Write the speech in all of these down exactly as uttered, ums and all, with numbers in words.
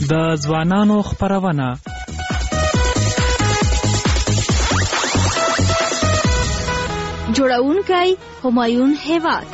د ځوانانو خپرونه. جوړونکی همایون هیواد.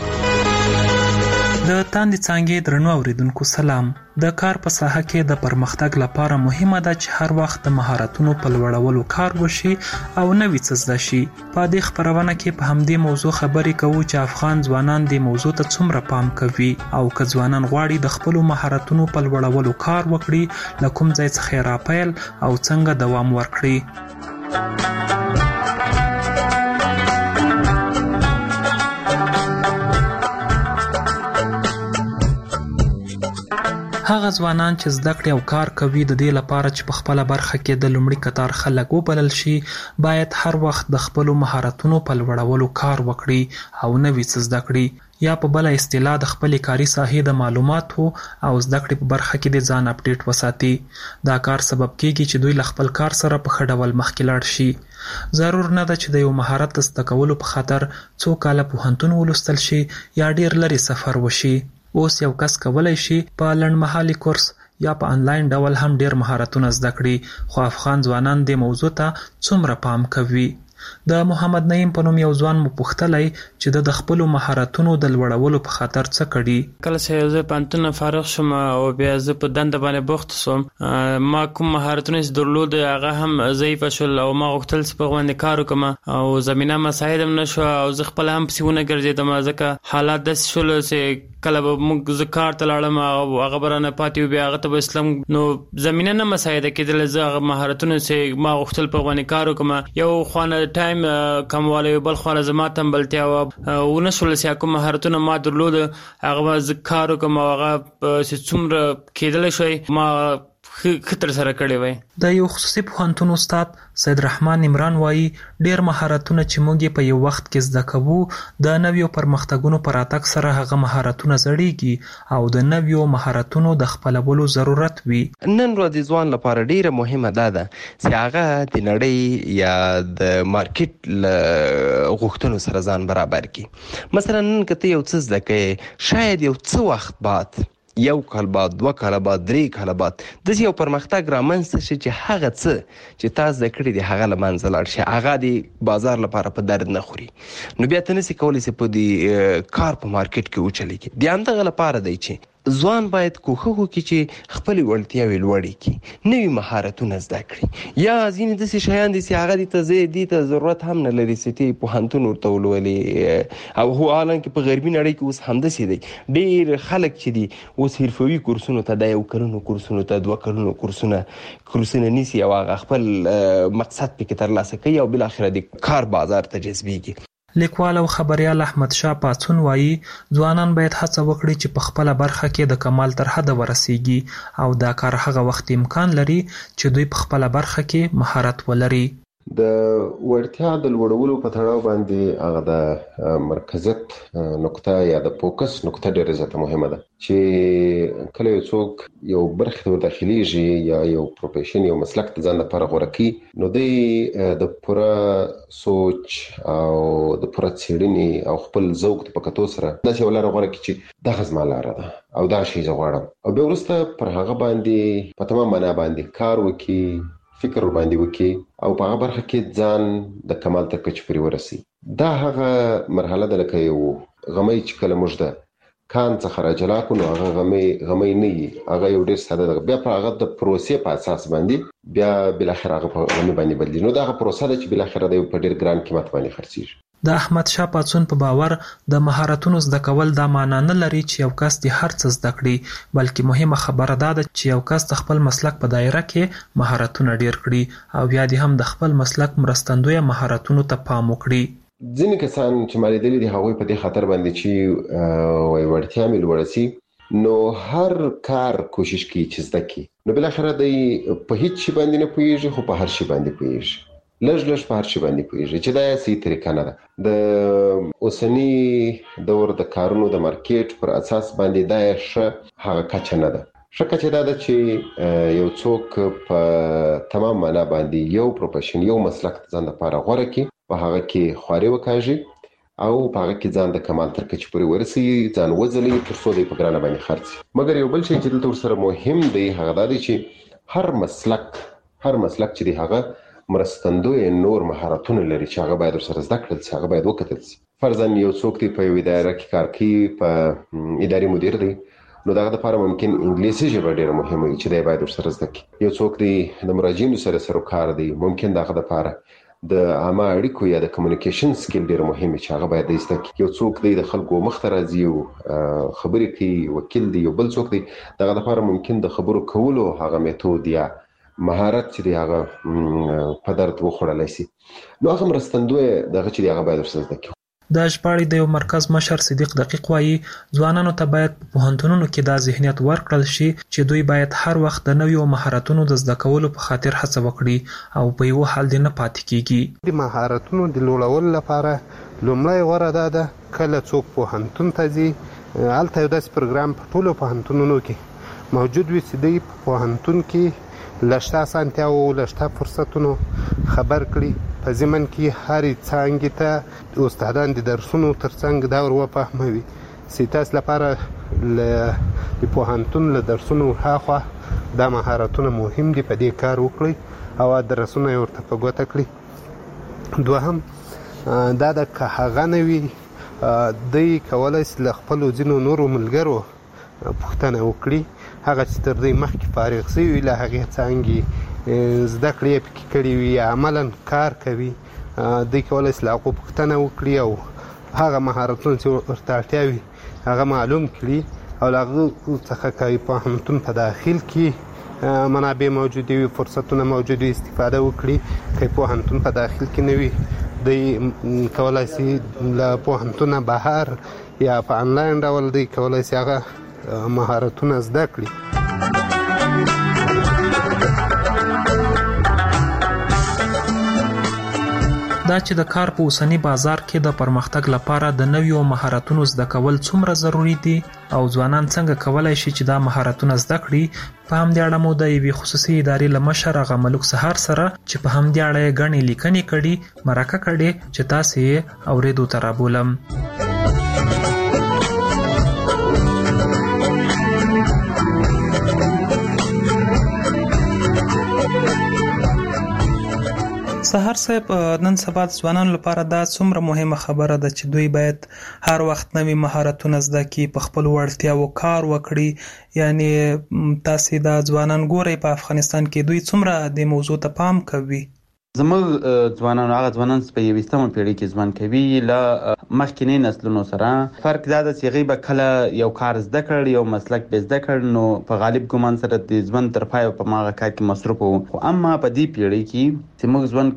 د تاندې څانګې درنو اوریدونکو سلام. د کار په ساحه کې د پرمختګ لپاره مهمه ده چې هر وخت د مهارتونو په لوړولو کار وشي او نوي څه زده شي. په دې خپرونه کې په همدې موضوع خبرې کوو چې افغان ځوانان دې موضوع ته څومره پام کوي او که ځوانان غواړي د خپلو مهارتونو په لوړولو کار وکړي، له کوم ځای څخه یې راپیل او څنګه دوام ورکړي. هغه ځوانان چې زده کړې او کار کوي د دې لپاره چې په خپله برخه کې د لومړي کتار خلک وبلل شي، باید هر وخت د خپلو مهارتونو په لوړولو کار وکړي او نوي څه زده کړي، یا په بله اصطلاح د خپلې کاري ساحې د معلوماتو او زده کړې په برخه کې د ځان اپډیټ وساتي. دا کار سبب کیږي چې دوی له خپل کار سره په ښه ډول مخکې لاړ شي. ضرور نه ده چې د یو مهارت د زده کولو په خاطر څو کاله پوهنتون ولوستل شي یا ډیر لرې سفر وشي. اوس یو کس کولی شي په لنډمهالي کورس یا په انلاین ډول هم ډیر مهارتونه زده کړي، خو افغان ځوانان دې موضوع ته څومره پام کوي؟ د محمد نعیم په نوم یو ځوان مو پوښتلی چې د د خپلو مهارتونو د لوړولو په خاطر څه کړي. کله چې زه پوهنتون نه فارغ شوم او بیا زه په دنده باندې بوخت شوم، ما کوم مهارتونه چې درلود هغه هم ضعیفه شول او ما غوښتل چې په هغو باندې کار وکړم او زمینه مساعد هم نه شوه او زه خپله هم پسې ونه ګرځېدم، ځکه حالات داسې شول چې کله به موږ زه کار ته لاړم او هغه به رانه پاتې وي، بیا هغه ته به اسلم نو زمینه نه مساعده کېدله. زه هغه مهارتونه چې ما غوښتل په هغو باندې کار وکړم، یو خوا نه ټایم کموالی و، بل خوا نه زما تنبلتیا وه، ونه شول چې کوم مهارتونه ما درلود هغه به زه کار وکړم او هغه چې څومره کېدلی شوی ما ښه تر سره کړی وای. د یو خصوصي پوهنتون استاد سید رحمان عمران وایي ډیر مهارتونه چې موږ په یو وخت کې زده کوو د نویو پرمختګونو پر راتګ سره هغه مهارتونه زړیږي او د نویو مهارتونو د خپلولو ضرورت وي. نن ورځې ځوان لپاره ډیره مهمه ده ده چې هغه د نړۍ یا د مارکیټ له غوښتنو سره ځان برابر کړي. مثلا نن که ته یو څه زده کوې، شاید یو څه وخت بعد، یو کال بعد، دوه کاله بعد، درې کاله بعد داسې یو پرمختګ رامنځته شي چې هغه څه چې تا زده کړي دي هغه له منځه لاړ شي، هغه د بازار لپاره په درد نه خوري، نو بیا ته نسې کولی چې په دې کار په مارکیټ کې وچلېږي. د همدغه لپاره دی چې ځوان باید کوښښ وکړي چې خپلې وړتیاوې لوړې کړي، نوي مهارتونه زده کړي، یا ځینې داسې شیان دي چې هغه دې ته دې ته ضرورت هم نه لري چې ته پوهنتون ورته ولولې، او هو حالانکې په غربي نړۍ کې اوس همداسې دی. ډېر خلک چې دي اوس حرفوي کورسونو ته، د یو کلونو کورسونو ته، دوه کلونو کورسونه کورسونه نیسي او هغه خپل مقصد پکې ترلاسه کوي او بالاخره د کار بازار ته جذبېږي. لیکوال او خبریال احمد شاه پاڅون وایي ځوانان باید هڅه وکړي چې په خپله برخه کې د کمال تر حده ورسیږي او دا کار هغه وخت امکان لري چې دوی په خپله برخه کې مهارت ولري. د وړتیا د لوړولو په تړاو باندې هغه د مرکزیت نقطه یا د فوکس نقطه ډېره زیاته مهمه ده چې کله یو څوک یو برخې ته وداخلیږي یا یو پروفیشن یو مسلک د ځان لپاره غوره کوي، نو دی د پوره سوچ او د پوره څېړنې او خپل ذوق په کتو سره داسې یو لاره غوره کړي چې دغه زما لاره ده او دا شی زه غواړم، او بیا وروسته پر هغه باندې په تمام معنا باندې کار وکړي، فکر باندې وکړي او په هغه برخه کې ځان د کمال تر کچې پورې ورسي. دا هغه مرحله ده لکه یو غمی چې کله موږ د کان څخه راجلا کړو، نو هغه غمی غمی نه وي، هغه یو ډېر ساده ده، بیا په هغه د پروسې په اساس باندې بیا بالاخره هغه په غمی باندې بدلېږي. نو دا هغه پروسه ده چې بالاخره د په ډېر ګران قیمت باندې خرڅېږي. د احمد شاه پاڅون په باور د مهارتونو زده کول دا معنا نه لري چې یو کس د هر څه زده کړي، بلکې مهمه خبره دا ده چې یو کس د خپل مسلک په دایره کې مهارتونه ډیر کړي او بیا دې هم د خپل مسلک مرستندویه مهارتونو ته پام وکړي. ځینې کسان چې ما لیدلي دي هغوی په دې خاطر باندې چې وایي وړتیا مې لوړه سي، نو هر کار کوشش کوي چې زده کړي، نو بالاخره دی په هیڅ شي باندې نه پوهېږي خو په هر شي باندې پوهېږي، لږ لږ په هر شي باندې پوهېږي چې دا صحیح طریقه نه ده. د اوسني دور د کارونو د مارکیټ پر اساس باندې دا ښه هغه کچه نه ده. ښه کچه دا ده چې یو څوک په تمام معنا باندې یو پروفیشن یو مسلک ځان لپاره غوره کړي، په هغه کې خواري وکاږي او په هغه کې ځان د کمال تر کچې پورې ورسي، ځان وځلي تر څو د په ګرانه باندې خرڅي. مګر یو بل شی چې دلته ورسره مهم دی هغه دا دی چې هر مسلک هر مسلک چې دی هغه مرستندوی نور مهارتونه لري چې هغه باید ورسره زده کړل شي، هغه باید وکتل شي. فرضاً یو څوک دی په یو اداره کې کار کوي، په اداري مدیر دی، نو دغه لپاره ممکن انګلیسي ژبه ډیره مهمه وي چې دی باید ورسره زده کړي. یو څوک دی د مراجعینو سره سره کار دی، ممکن دغه لپاره د عامه اړیکو یا د کمیونیکیشن سکیل ډیر مهم چې هغه باید زده کړي. یو څوک دی د خلکو مخ ته راځي او خبرې کوي، وکیل دی. یو بل څوک دی دغه لپاره ممکن د خبرو کولو هغه میتود یا مهارت چې دی هغه په درد وخوړلی شي، نو هغه مرستندوی دغه چې دی هغه باید ورسره زده کړي. د ژباړې د یو مرکز مشر صدیق دقیق وایي ځوانانو ته باید په پوهنتونونو کې دا ذهنیت ورکړل شي چې دوی باید هر وخت د نویو مهارتونو د زده کولو په خاطر هڅه وکړي او په یو حال دې نه پاتې کیږي. د مهارتونو د لوړولو لپاره لومړی غوره ده ده کله څوک پوهنتون ته ځي، هلته یو داسې پروګرام په ټولو پوهنتونونو کې موجود وي چې دوی په پوهنتون کې له شته اسانتیاوو له شته فرصتونو خبر کړي. په ضمن کې هرې څانګې ته استادان د درسونو ترڅنګ دا ور وفهموي چې تاسو لپاره د پوهنتون له درسونو هاخوا دا مهارتونه مهم دي، په دې کار وکړئ او درسونه یې ورته په ګوته کړي. دوهم دا د که هغه نه وي دوی کولی شي له خپلو ځینو نورو ملګرو پوښتنه وکړي، هغه چې تر دوی مخکې فارغ شوي وي له هغې څانګې زده کړې یې پکې کړي وي یا عملا کار کوي، دوی کولی شي له هغو پوښتنه وکړي او هغه مهارتونه چې ورته اړتیا وي هغه معلوم کړي او له هغه څخه که پوهنتون په داخل کې منابع موجودې وي، فرصتونه موجود وي، استفاده وکړي. که پوهنتون په داخل کې نه وي دوی کولی شي له پوهنتونه بهر یا په انلاین ډول دوی کولی شي هغه مهارتونه زده کړي. دا چې د کار په اوسنی بازار کې د پرمختګ لپاره د نویو مهارتونو زده کول څومره ضروری دي او ځوانان څنګه کولای شي چې دا مهارتونه زده کړي، په همدې اړه مو د یوې خصوصي ادارې له مشر هغه ملک سهار سره چې په همدې اړه یې ګڼې لیکنې کړي مرکه کړې چې تاسې یې اورېدو ته رابولم. سهار صاحب، نن سبا د ځوانانو لپاره دا څومره مهمه خبره ده چې دوی باید هر وخت نوي مهارتونه زده کړي، په خپلو وړتیاوو کار وکړي. یعنی تاسې دا ځوانان ګورئ په افغانستان کې دوی څومره د موضوع ته پام کوي؟ زموږ ځوانان هغه ځوانان چې په یویشتمه پیړۍ کې ژوند کوي له مخکینی نسلونو سره فرق دا ده چې هغوی به کله یو کار زده کړ، یو مسلک به زده کړ، نو په غالب ګمان سره د ژوند تر پایه په هغه کار کې مصروف وو. خو اما په دې پیړۍ کې چې موږ ژوند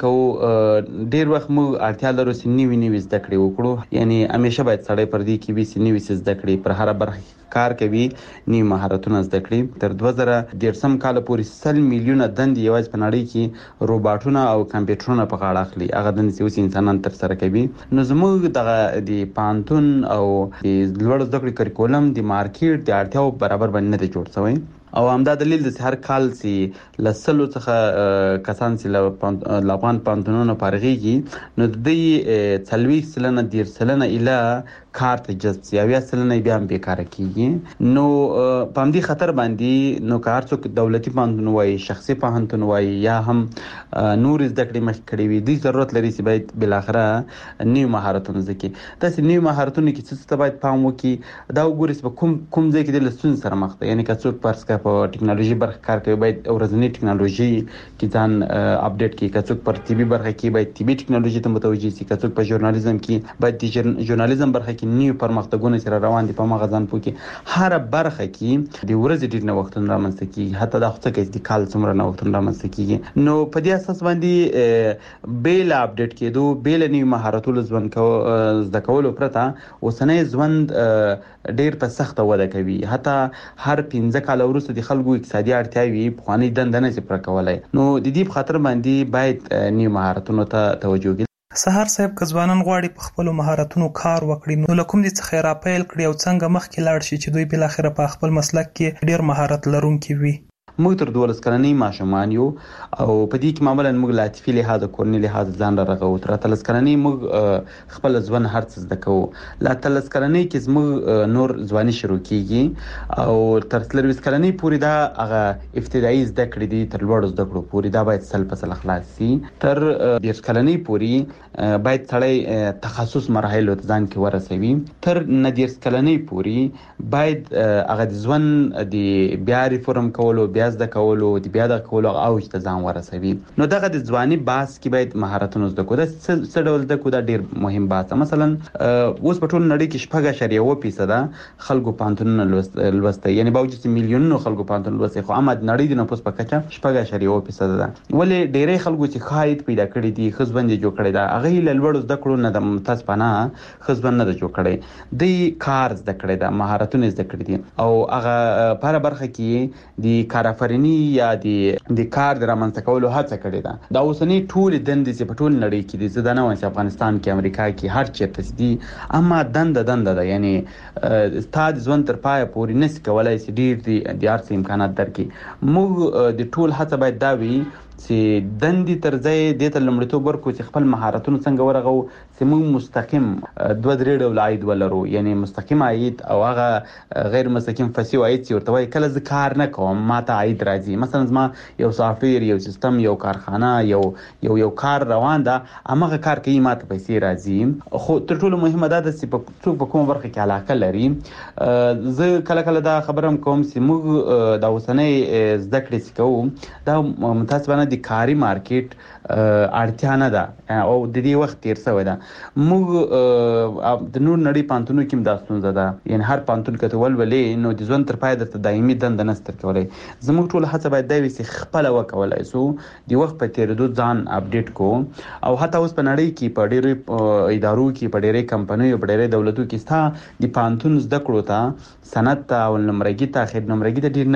کوو ډېر وخت موږ اړتیا لرو چې نوي نوي زده کړې وکړو. یعنی همیشه باید سړی پر دې کې وي چې نوي څه زده کړي، پر هره برخه کار کوي، نوي مهارتونه زده کړي. تر دوه زره دېرشم کاله پورې سل میلیونه دندې یوازې په نړۍ کې روباټونه او کمپیوټرونه په غاړه اخلي، هغه دندې چې اوس انسانان ترسره کوي. نو زموږ دغه د پوهنتون او د لوړ زده کړې کریکولم د مارکیټ د اړتیاو برابر باندې نه دی جوړ شوی او همدا دلیل د هر کال چې له سلو څخه کسان چې له افغان پوهنتونونو فارغېږي نو د دوی څلوېښت سلنه دېرش سلنه ایله کار ته جذب شي، اویا سلنه بیا هم بېکاره کېږي. نو په همدې خطر باندې نو که هر څوک دولتي پوهنتون وایي، شخصي پوهنتون وایي یا هم نور زده کړې مخکې کړې وي، دوی ضرورت لري چې باید بالاخره نوي مهارتونه زده کړي. داسې نوي مهارتونو کې څه ته باید پام وکړي، دا وګوري چې په کوم کوم ځای کې د له ستونزې سره مخ ده. یعنې که څوک فرض کړه په ټکنالوژي برخه کار کوي باید ورځنۍ ټکنالوژي کې ځان اپډیټ کړي، که څوک پر طبي برخه کې باید طبي ټکنالوژي ته متوجه شي، که څوک په ژورنالیزم کې باید د ژورنالیزم برخه کې نوي پرمختګونه چې را روان دي په هماغه ځان پوه کړي. هره برخه کې د ورځې ډېر نوښتونه رامنځته کېږي، حتی دا خو څه کوي چې د کال څومره نوښتونه رامنځته کېږي. نو په دې اساس باندې بې له اپډیټ کېدو، بې له نوي مهارتونو ژوند زده کولو پرته اوسنی ژوند ډېر په سخته وده کوي. حتی هر پنځه کاله وروسته د خلکو اقتصادي اړتیاوې پخوانۍ دنده نه شي پوره کولی. نو د دې په خاطر باندې باید نوي مهارتونو ته توجه وکړي. سهار صاحب، که ځوانان غواړي په خپلو مهارتونو کار وکړي نو له کوم ځای څخه یې راپیل کړي او څنګه مخکې لاړ شي چې دوی بالاخره په خپل مسلک کې ډېر مهارت لرونکي وي؟ موږ تر دولس کلنۍ ماشومان یو او په دې کې معمولا موږ له عاطفي لحاظه کورني لحاظه ځان را رغو. تر اتلس کلنۍ موږ خپل ځوان هر څه زده کوو. له اتلس کلنۍ کې زموږ نور ځواني شروع کیږي او تر څلوېښت کلنۍ پورې دا هغه ابتدایي زده کړې دي تر لوړو زده کړو پورې دا باید سل په سل خلاص شي. تر دېرش کلنۍ پورې باید سړی تخصص مراحلو ته ځان کې ورسوي. تر نه دېرش کلنۍ پورې باید هغه د ژوند د بیا ریفورم کولو بیا زده کولو د بیا د کولو اوج ته ځان ورسوي. نو دغه د ځواني باس کې باید مهارتونه زده کړو. دا څه ډول زده کړو دا ډېر مهم باس. مثلا اوس په ټول نړۍ کې شپږ اعشاریه اوه فیصده خلکو پوهنتونونه لوستی، یعنی باوجود چې میلیونونو خلکو پوهنتون لوستی خو عامه نړۍ د نفوس په کچه شپږ اعشاریه اوه فیصده ده. ولې ډېری خلکو چې ښه عاید پیدا کړي دي ښه ژوند یې جوړ کړی ده هغوی له لوړو زده کړو نه د متاسفانه ښه ژوند نه ده جوړ کړی. دوی کار زده کړی ده، مهارتونه زده کړي دي او هغه په هره برخه کې د کارآفریني یا د د کار د رامنځته کولو هڅه کړې ده. دا اوسنۍ ټولې دندې چې په ټول نړۍ کې دي زه دا نه وایم چې افغانستان کې امریکا کې هر چېرته دي اما دنده دنده ده، یعنی ستا د ژوند تر پایه پورې نسي کولی چې ډېر د هر څه امکانات درکړي. موږ د ټول هڅه باید دا وي چې دندې تر ځای دې ته لومړیتوب ورکړو چې خپل مهارتونه څنګه ورغو چې موږ مستقیم دوه درې ډوله عاید ولرو، یعنی مستقیم عاید او هغه غیر مستقیم فسیو عاید چې ورته وایي کله زه کار نه کوم ما ته عاید راځي. مثلا زما یو سافټویر یو سیستم یو کارخانه یو یو یو کار روان ده همغه کار کوي ما ته پیسې راځي. خو تر ټولو مهمه دا ده چې څوک په کومه برخه کې علاقه لري. زه کله کله دا خبره هم کوم چې موږ د اوسنۍ زده کړې چې کوو دا متاسفانه د کاري مارکیټ اړتیا نه ده او د دې وخت تیر شوی ده. موږ د نور نړۍ پوهنتونونو کې هم دا ستونزه ده، یعنی هر پوهنتون که ته ولولې نو د ژوند تر پایه درته دایمي دنده نشته درکولی. زموږ ټوله هڅه باید دا وي چې خپله وکولی شو د وخت په تېرېدو ځان اپډیټ کړو او حتی اوس په نړۍ کې په ډېرو ادارو کې په ډېرې کمپنیو په ډېرې دولتو کې ستا د پوهنتون زده کړو ته سند ته او نمرګي ته اخر نمرګي ته ډېر